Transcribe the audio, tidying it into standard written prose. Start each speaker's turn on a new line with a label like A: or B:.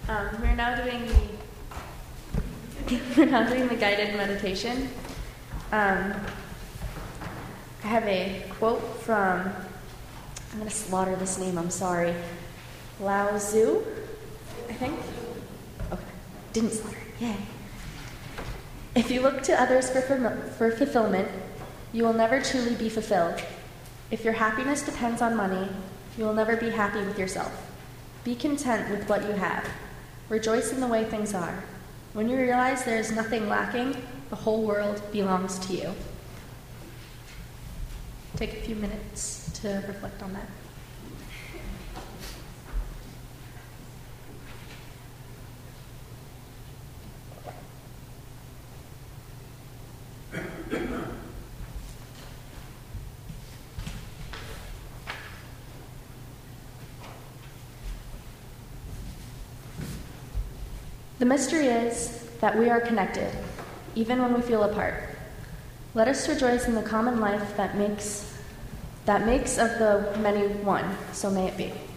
A: We're now doing the guided meditation. I have a quote from, I'm going to slaughter this name, I'm sorry, Lao Tzu, I think? Okay, didn't slaughter it, yay. If you look to others for fulfillment, you will never truly be fulfilled. If your happiness depends on money, you will never be happy with yourself. Be content with what you have. Rejoice in the way things are. When you realize there is nothing lacking, the whole world belongs to you. Take a few minutes to reflect on that. The mystery is that we are connected, even when we feel apart. Let us rejoice in the common life that makes of the many one, so may it be.